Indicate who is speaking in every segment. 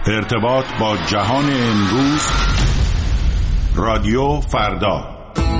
Speaker 1: ارتباط با جهان امروز، رادیو فردا.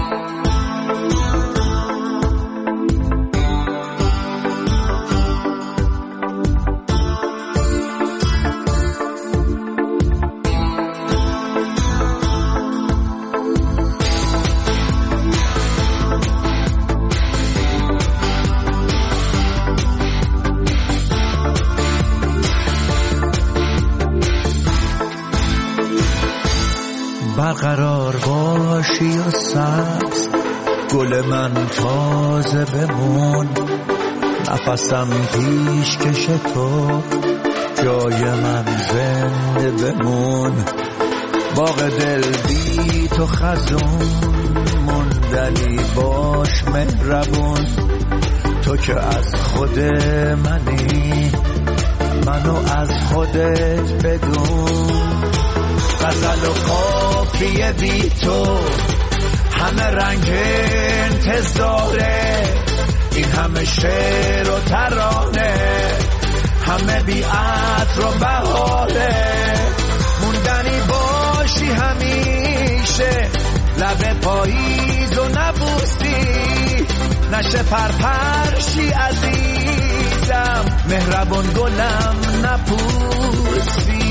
Speaker 2: برقرار باشی و سبز، گل من تازه بمون، نفسم پیش کش تو، جای من زنده بمون. باغ دل بی تو خزون، موندنی باش مهربون. تو که از خود منی، منو از خودت بدون. غزل و قافیه بی تو، همه رنگ انتظاره. این همه شعر و ترانه، همه بی عطر و بهاره. موندنی باشی همیشه، لب پاییز و نبوسی. نشه پرپرشی عزیزم، مهربون گلم نپوسی.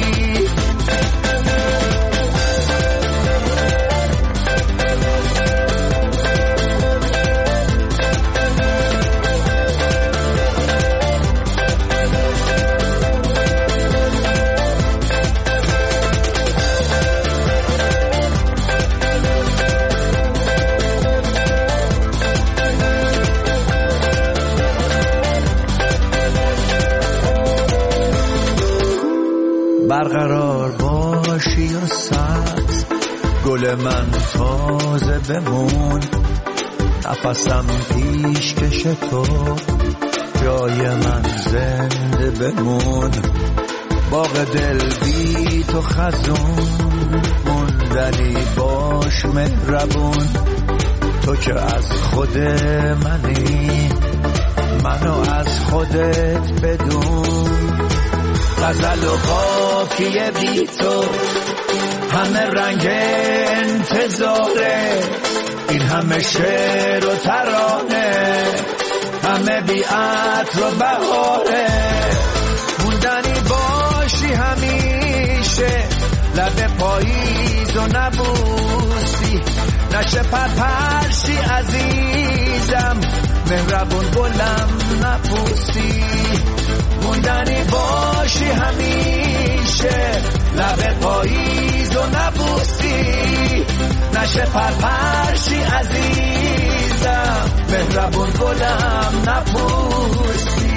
Speaker 2: برقرار باشی و سبز، گل من تازه بمون. نفسم پیش کش تو، جای من زنده بمون. باغ دل بی تو خزون، موندنی باش مهربون. تو که از خود منی، منو از خودت بدون. غزل و قافیه بی تو، همه رنگ انتظاره. این همه شعر و ترانه، همه بی عطر و بهاره. موندنی باشی همیشه، لب پاییز و نبوسی. نشه پرپرشی عزیزم، مهربون گلم نپوسی. موندنی باشی همیشه، لب پاییز و نبوسی. نشه پرپرشی عزیزم، مهربون گلم نپوسی.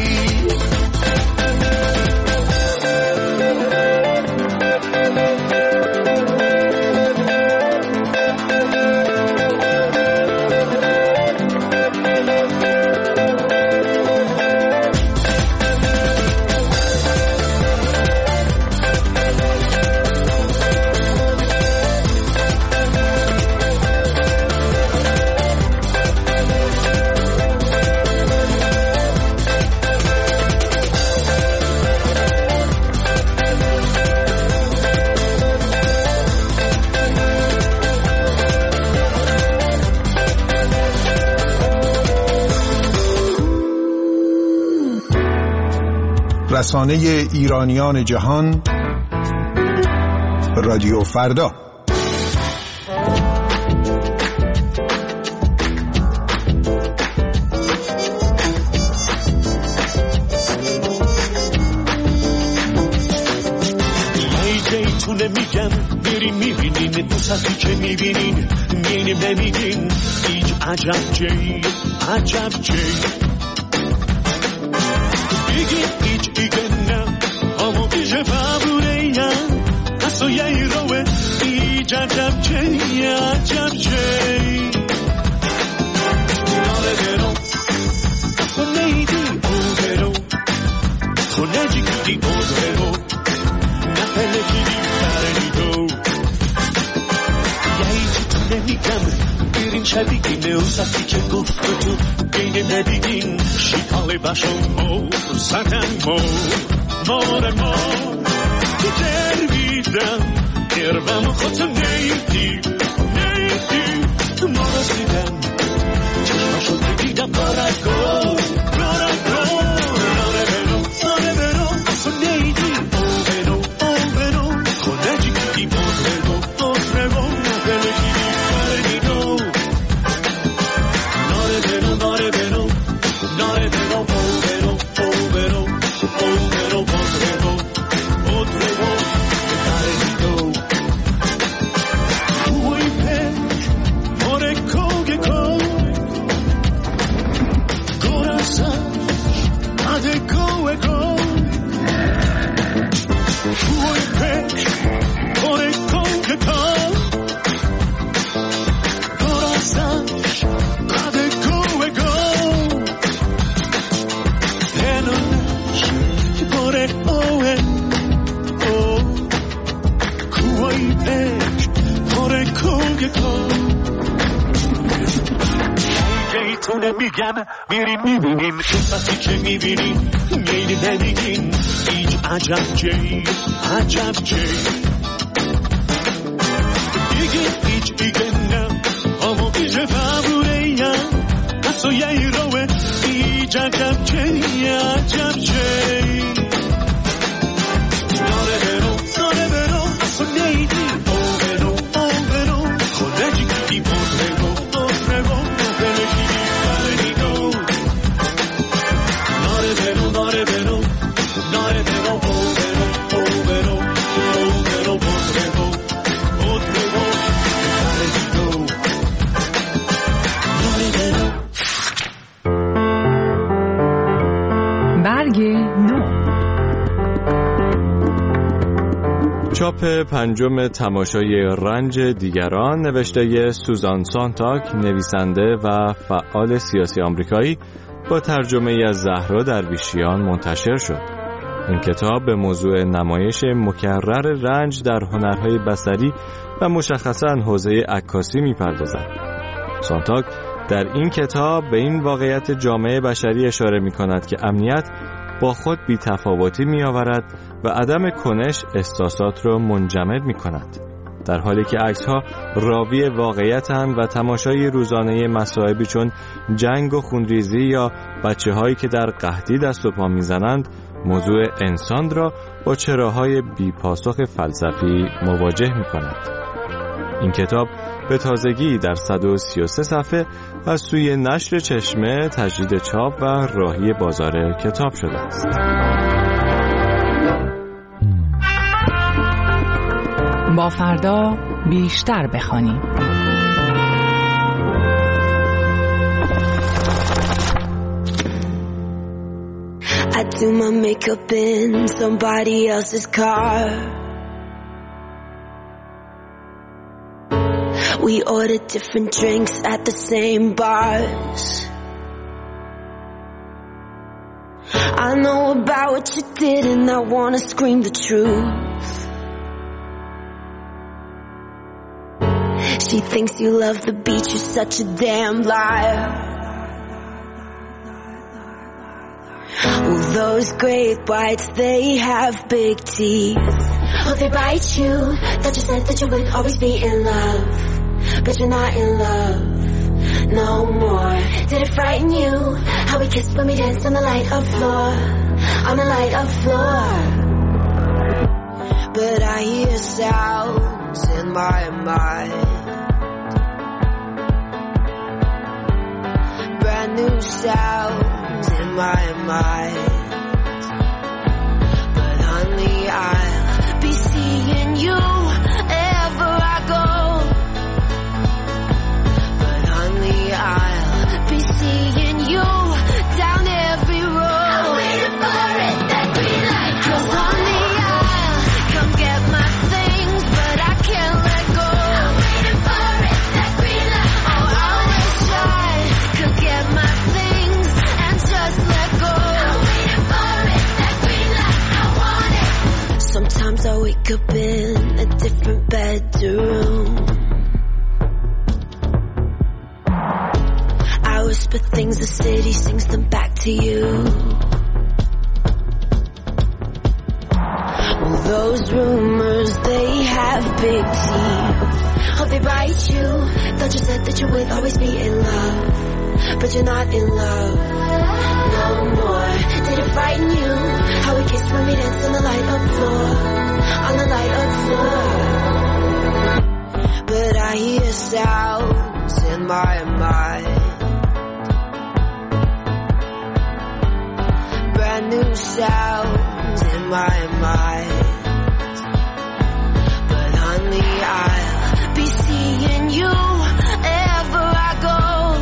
Speaker 3: رسانه ایرانیان جهان، رادیو فردا.
Speaker 4: زیتونه میگم بریم میبینین، دوستی که میبینین میینیم نمیدین. هیچ عجب جی، عجب جی. بگید هیچ دیگه نه، همو بیشه بابونه یا اصلا یه روه. هیچ عجب جی، عجب جی. ناله درو خونه ایدی او درو، خونه جی کدی او درو، نفله جیدی برنی دو. یه چی تو نمیگم برین شبیگینه، اون سختی که گفت تو بین نبیگین. شیطاله باشم مو زدن مو مور مو. قربم خودتو نیدی ما رسیدم چشماشو دیدم بارکو
Speaker 2: میگم میریم میبینیم وقتی که میبینیم میلی نمیگیم هیچ عجب جی دیگه نه اما ایجه فبوریم اصلا یه روه ایج عجب جی داره برو اصلا نیدی او برو خودجی کی بود
Speaker 5: چاپ پنجم تماشای رنج دیگران نوشته سوزان سانتاک، نویسنده و فعال سیاسی آمریکایی، با ترجمه از زهرا درویشیان منتشر شد. این کتاب به موضوع نمایش مکرر رنج در هنرهای بصری و مشخصاً حوزه عکاسی می‌پردازد. سانتاک در این کتاب به این واقعیت جامعه بشری اشاره می‌کند که امنیت با خود بی‌تفاوتی می‌آورد و عدم کنش احساسات را منجمد می‌کند. در حالی که عکس‌ها راوی واقعیت‌اند و تماشای روزانه مصائبی چون جنگ و خونریزی یا بچه‌هایی که در قحطی دست و پا می‌زنند موضوع انسان را با چراهای بی‌پاسخ فلسفی مواجه می‌کند. این کتاب به تازگی در 133 صفحه از سوی نشر چشمه تجدید چاپ و راهی بازار کتاب شده است.
Speaker 6: با فردا بیشتر بخوانیم.
Speaker 7: I do my makeup in somebody else's car. We ordered different drinks at the same bars. I know about what you did and I wanna scream the truth. She thinks you love the beach, you're such a damn liar. Well, those great whites, they have big teeth. Oh, they bite you. Thought you said that you would always be in love, but you're not in love no more. Did it frighten you how we kissed when we danced on the light of floor, on the light of floor? But I hear sounds in my mind, brand new sounds in my mind. But honey, I'll be seeing you ever I go. But honey, I'll be seeing you down every road. I'm waiting for it, that green light. 'Cause honey, I'll come get my things, but I can't let go. I'm waiting for it, that green light. Oh, I wish I could get my things and just let go. I'm waiting for it, that green light. I want it. Sometimes I wake up in a different bedroom. I whisper things the city sings them back to you. Well, those rumors 'cause they have big teeth. Oh, they bite you. Thought you said that you would always be in love, but you're not in love no more. Did it frighten you how we kissed when we danced on the light up floor, on the light up floor? But I hear sounds in my mind, brand new sounds in my mind. But honey, I'll be seeing you ever I go.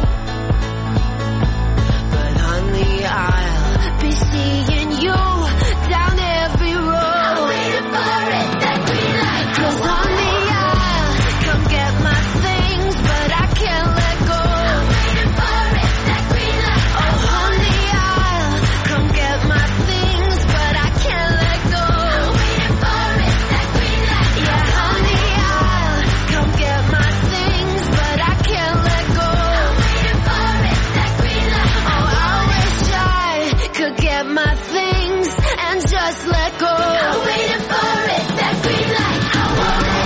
Speaker 7: But honey, I'll be seeing you down every road. I'm waiting for it, that green light. 'Cause honey, I'll come get my things, but I can't let go. I'm waiting for it, that green light. Oh honey, I'll come get my things, but I can't let go. I'm waiting for it, that green light. Yeah, honey, I'll come get my things, but I can't let go. I'm waiting for it, that green light. Oh, I wish I could get my things and just let go. I'm waiting for it, that green light. I want it.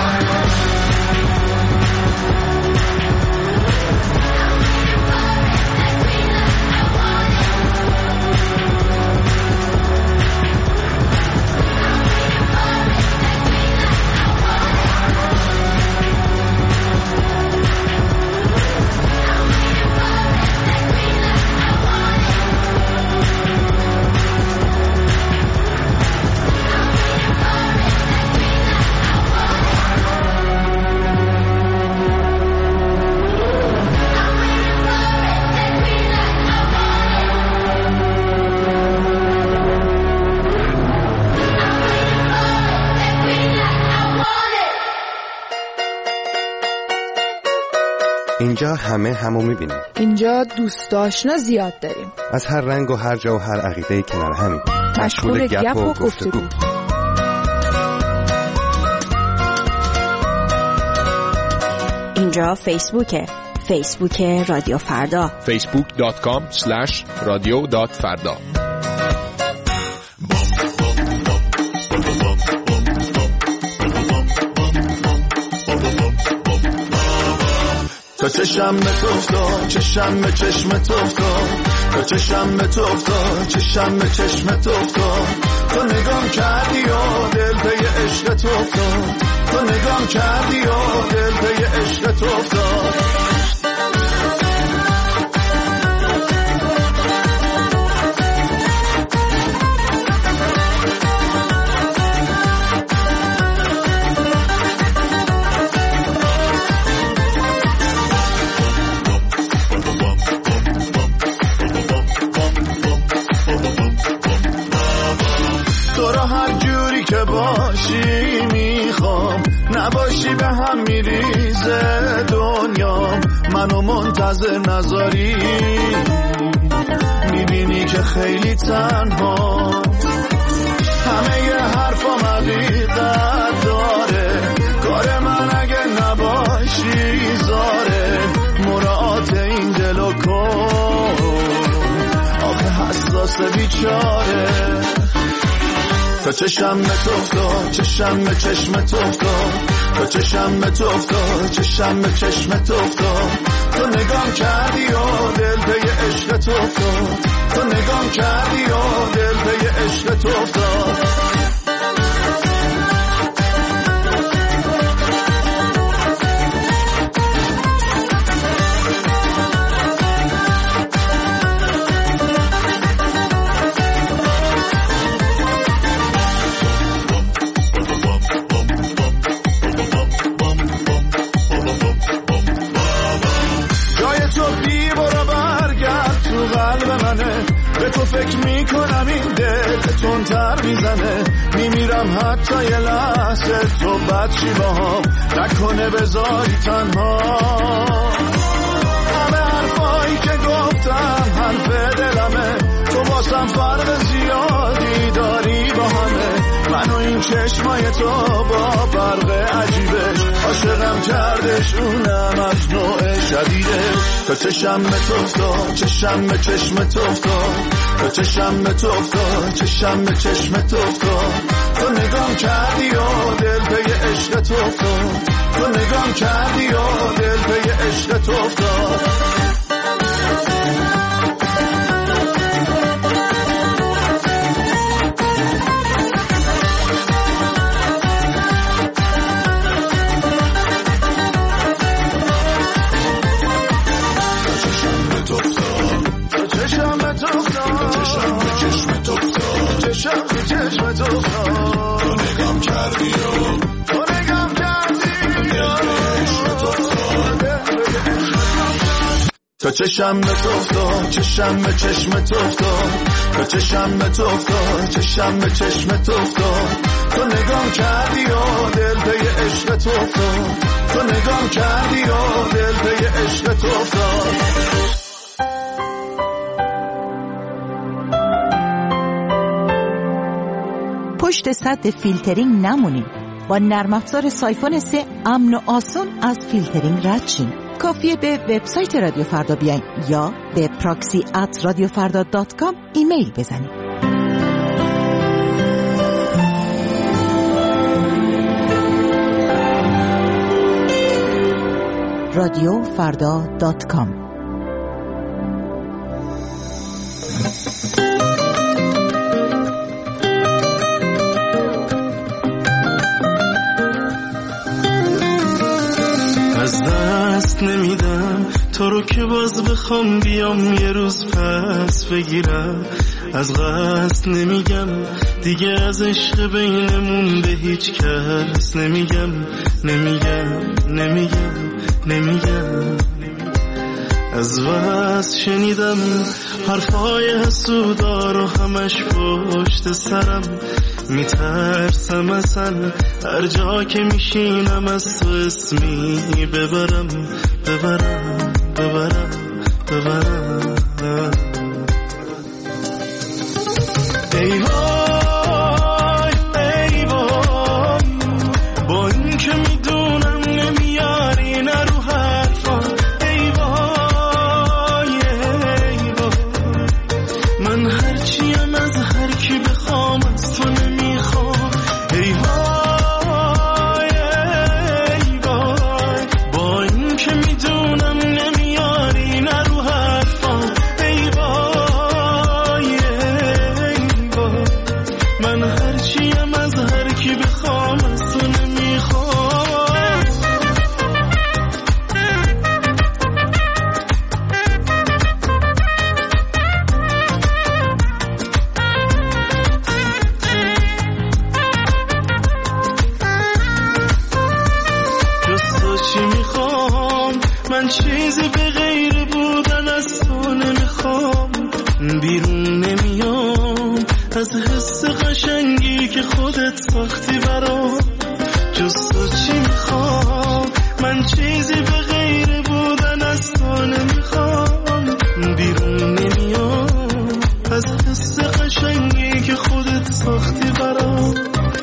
Speaker 8: اینجا همه همو میبینیم.
Speaker 9: اینجا دوست آشنا زیاد داریم.
Speaker 8: از هر رنگ و هر جا و هر عقیده‌ای کنار همیم.
Speaker 9: مشغول گپ و گفتگو.
Speaker 10: اینجا فیسبوکه. فیسبوک رادیو فردا.
Speaker 11: facebook.com/radio.farda.
Speaker 2: تا چشم به تو افتاد، چشم به چشم تو افتاد، تا چشم به تو افتاد، چشم به چشم تو افتاد، تو نگام کردی و دل پی عشق تو افتاد، تو نگام کردی و دل پی عشق تو افتاد. باشی میخوام، نباشی به هم میریزه دنیا، منو منتظر نذاری، میبینی که خیلی تنها، همه ی حرفام حقیقت داره، کار من اگه نباشی زاره، مراعات این دلو کن، آخه حساس بیچاره. تا چشم به تو افتاد، چشم به چشم تو افتاد، تا چشم به تو افتاد، چشم به چشم تو افتاد، تو نگام کردی و دل پی عشق تو افتاد، تو نگام کردی و دل پی عشق تو افتاد. به تو فکر میکنم این دل تندتر میزنه، میمیرم حتی یه لحظه تو بدشی باهام، نکنه بذاری تنها. همه حرفایی که گفتم حرف دلمه، تو واسم فرق زیادی داری با همه، منو این چشمای تو با برق عجیبش، عاشقم کردش اونم از نوع شدیدش. تا چشم به تو افتاد، چشم به چشم تو افتاد، تا چشم به تو افتاد، چشم به چشم تو افتاد، تو تو نگام کردی و دل پی عشقت افتاد، تو نگام کردی و دل پی عشقت افتاد. تو نگام کردی و تو نگام کردی تا چشم به تو افتاد، چشم به چشم تو افتاد، تا چشم به تو افتاد، چشم به چشم تو افتاد. تو نگام کردی و دل پی عشق تو افتاد، تو نگام کردی و دل پی عشق تو افتاد.
Speaker 11: پشت سد فیلترینگ نمونید. با نرم افزار سایفون 3 امن و آسون از فیلترینگ رد شین. کافیه به وبسایت رادیو فردا بیاین یا به proxy@radiofarda.com ایمیل بزنید. radiofarda.com.
Speaker 4: نمیدم تو رو که باز بخوام بیام یه روز پس بگیرم، از قصد نمیگم دیگه از عشق بینمون به هیچ کس نمیگم از واسه شنیدم حرفای حسودار و همش پشت سرم، میترسم اصلا هر جا که میشینم از تو اسمی ببرم. ای وای ای وای، با این که میدونم نمیاری نرو حرفا. ای وای ای وای، من هرچیم از هر کی بخوام از تو نمیخوام. ای وای ای وای، با این که میدونم نمیاری نرو حرفا. ای وای ای وای، من هرچیم از هر کی بخوام از تو نمیخوام. من چیزی به غیر بودن از تو نمیخوام، بیرون نمیام از حس قشنگی که خودت ساختی برام. جز تو چی میخوام، من چیزی به غیر بودن از تو نمیخوام، بیرون نمیام از حس قشنگی که خودت ساختی برام.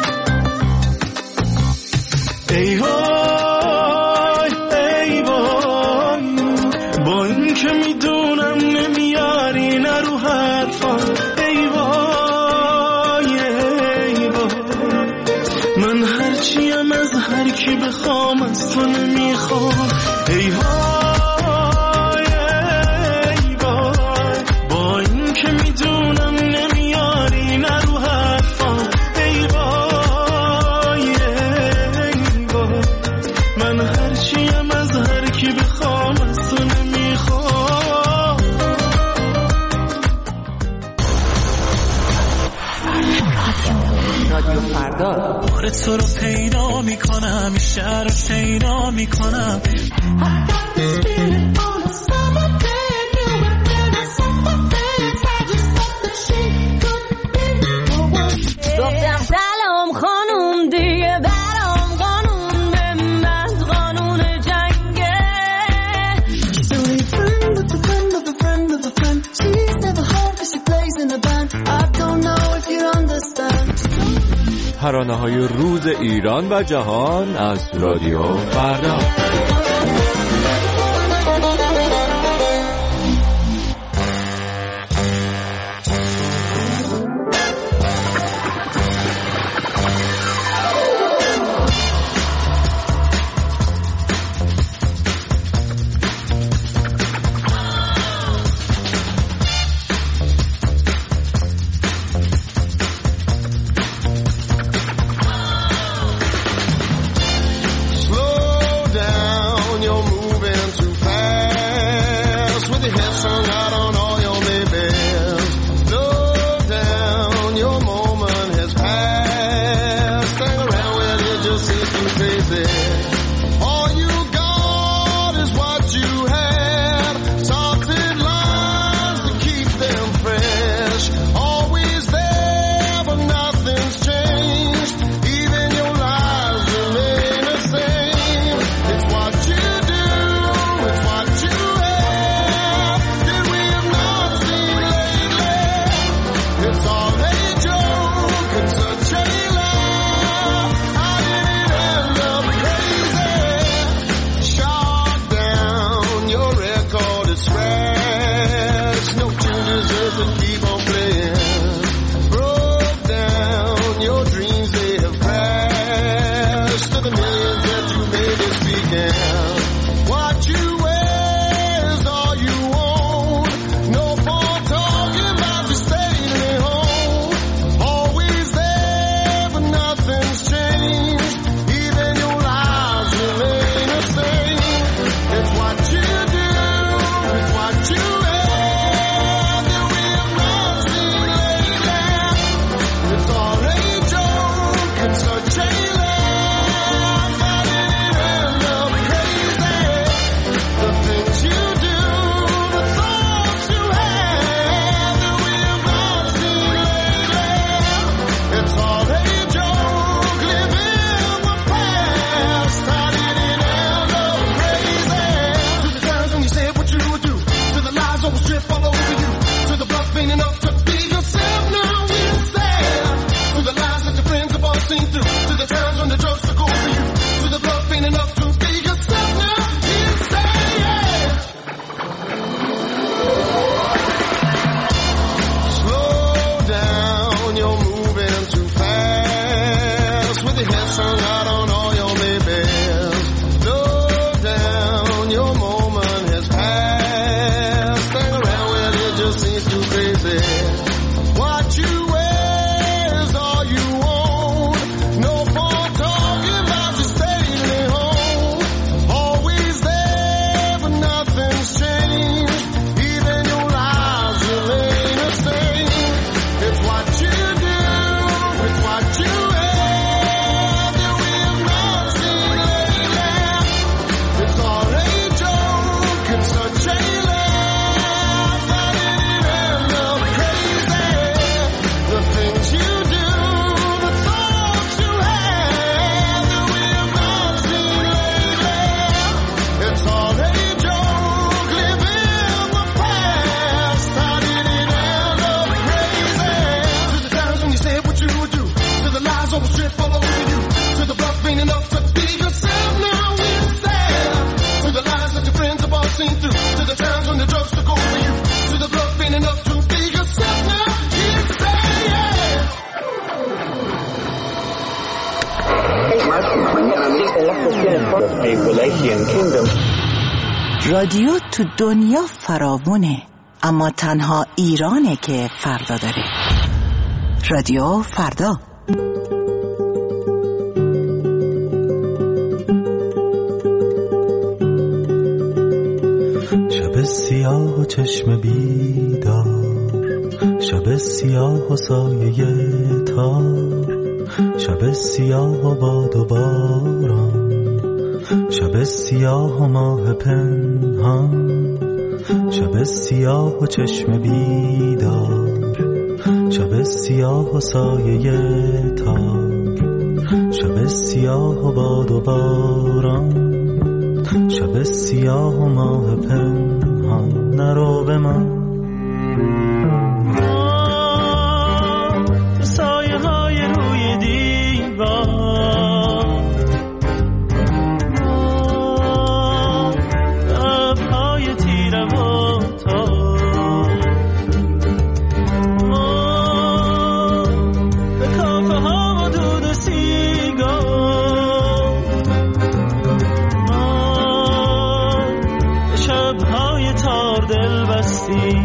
Speaker 4: ای وای ای وای، با این که میدونم نمیاری نرو حرفا. ای وای ای وای، من هرچیم از هر کی بخوام از تو نمیخوام. ای وای ای وای، با این که میدونم نمیاری نرو حرفا. ای وای ای وای، من هرچیم از هر کی بخوام از تو نمیخوام.
Speaker 6: رادیو فردا
Speaker 4: بار تو رو پیدا میکنم، شهر رو شیدا میکنم.
Speaker 7: گفتم سلام خانوم دیگه برام قانون به من قانون جنگه. So a friend of a friend of a friend of a friend, she's never home cause she plays in a band. I don't know if you understand.
Speaker 5: ترانه‌های روز ایران و جهان از رادیو فردا.
Speaker 2: can search a land, but it end up crazy. The things you do, the thoughts you have that we have not seen lately. It's all a joke, living the past. How did it end up crazy? To the times when you said what you would do, to the lies always trip all over you, to the bluff ain't enough to be yourself now instead, to the lies that your friends have all seen through, to the times when the drugs took over you, to the bluff ain't enough to be yourself now instead. Slow down, you're moving too fast, with your head strung out on all your babies. Slow down, your moment has passed. Hang around where it just seems too crazy. What you wear is all you own. No more talking about you staying home. Always there, but nothing's changed. Even your lies remain the same. It's what you do, it's what you have that we have not seen lately. It's all a joke and such a laugh, but it end up crazy. The things you do, the thoughts you have that we have not seen lately. It's all a joke, living the past. How did it end up crazy? To the times when you said what you would do, to the lies always trip all over you, to the bluff ain't enough to be yourself now instead, to the lies that your friends have all seen through, to the times when the drugs took over you, to the bluff ain't enough to be yourself now instead.
Speaker 11: رادیو تو دنیا فراوونه، اما تنها ایرانه که فردا داره. رادیو فردا.
Speaker 4: شب سیاه و چشم بیدار، شب سیاه و سایه تار، شب سیاه و باد و باران، شب سیاه و ماه پنهان، شب سیاه و چشم بیدار، شب سیاه و سایه تار، شب سیاه و باد و باران، شب سیاه و ماه پنهان. نرو به من سایه های روی دیوار، لبهای تیره و تار، به کافه ها و دود و سیگار، به شبهای تار دل بستی.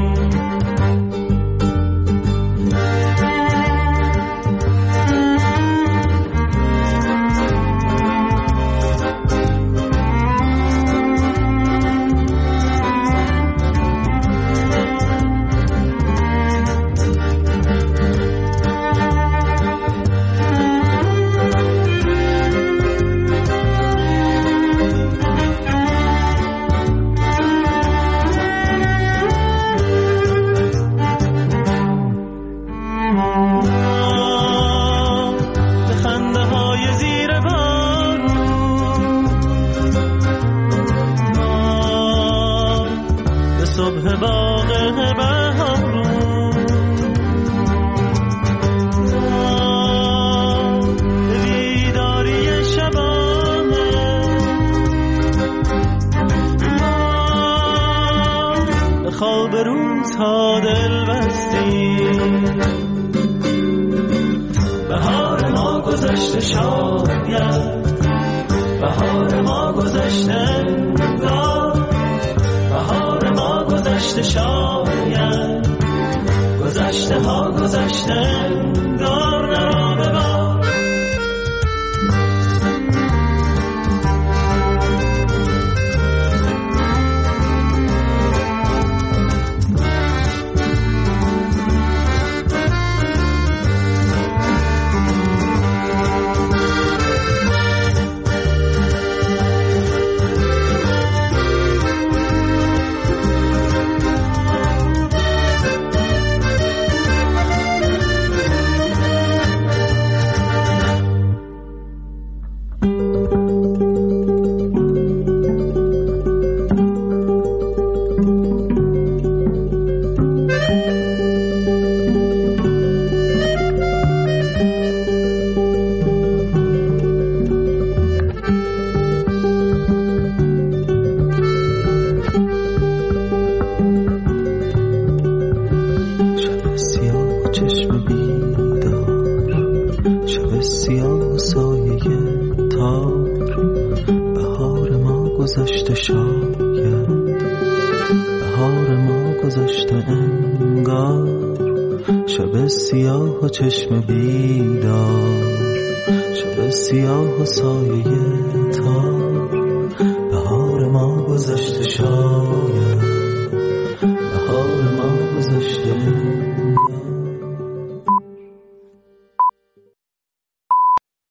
Speaker 4: خواب روزها دل بستی. بهار ما گذشته شاید، بهار ما گذشته انگار، بهار ما گذشته شاید، گذشته ها گذشته انگار. نرا ببار
Speaker 12: سیاه و سایه تار، بهار ما گذشته شاید، بهار ما گذشته انگار، شب سیاه و چشم بیدار، شب سیاه و سایه تار، بهار ما گذشته شاید، بهار ما گذشته